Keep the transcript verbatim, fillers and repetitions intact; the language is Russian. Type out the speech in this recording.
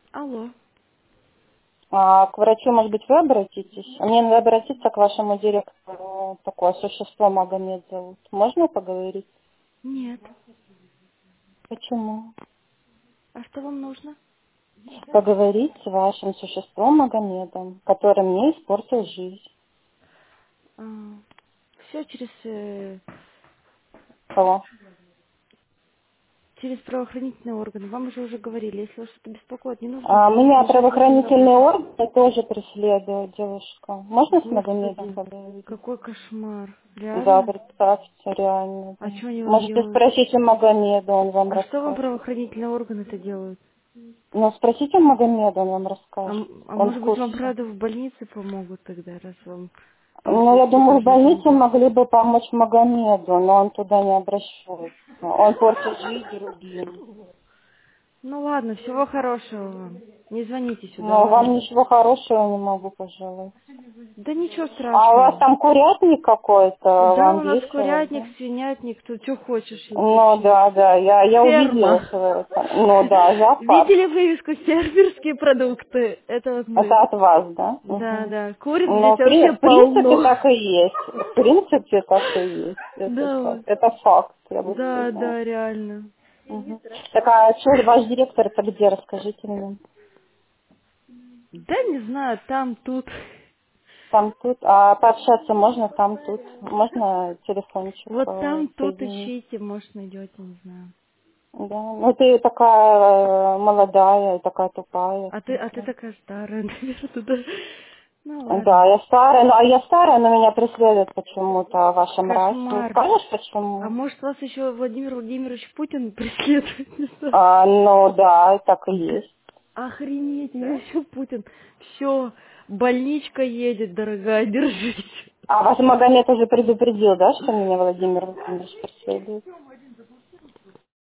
Алло. А к врачу, может быть, вы обратитесь? Мне надо обратиться к вашему директору. Такое существо Магомед зовут. Можно поговорить? Нет. Почему? А что вам нужно? Поговорить с вашим существом Магомедом, который мне испортил жизнь. Все через, э, Кого? через правоохранительные органы. Вам уже уже говорили, если вас что-то беспокоит, не нужно А, звонить, меня мешать людям правоохранительные работать. органы тоже преследуют, девушка. Можно с Магомедом Господи, поговорить? какой кошмар. Да, Реально? представьте, реально. Да. А что они вам Можете делают? спросить у Магомеда, он вам А что вам расскажет. правоохранительные органы-то делают? Ну, спросите у Магомеда, он вам А, расскажет. м- а Он в может быть вам курсе. правда в больнице помогут тогда, раз вам Ну, портят я всю думаю, в жизнь больнице людям? могли бы помочь Магомеду, но он туда не обращается. Он портит жизнь другим. Ну ладно, всего хорошего вам. Не звоните сюда, Но вам ладно? ничего хорошего не могу пожелать. Да ничего А у вас страшного. там курятник какой-то, Да, вам у нас весело, курятник, да? свинятник, тут что хочешь есть Ну вообще. да, да, я, я увидела, Ферма. что это. Ну да, зоопарк. Видели вывеску «Фермерские продукты»? Это вот мы. Это от вас, да? Да, Угу. да. Куриц Ну, здесь в при- вообще в принципе, полно. так и есть. В принципе, так и есть. Это Да, так. вот. Это факт, я бы Да, сказала. да, реально. Мгм. Так, а что ваш директор-то где, расскажите мне? Да не знаю, там, тут. Там, тут, а пообщаться можно там, тут? Можно телефончик Вот э, там, тут соединить? ищите, может, найдете, не знаю. Да, ну ты такая э, молодая и такая тупая, я А ты, а ты смотрю. такая старая, наверное, да? Ну Да, ладно. я старая, ну а я старая, но меня преследует почему-то ваша мразь. Не Кошмар. скажешь А почему? может, вас еще Владимир Владимирович Путин преследует? Не знаю. А, ну да, так и есть. Охренеть, меня еще Путин. Все, больничка едет, дорогая, держись. А вас Магомед уже предупредил, да, что меня Владимир Владимирович преследует?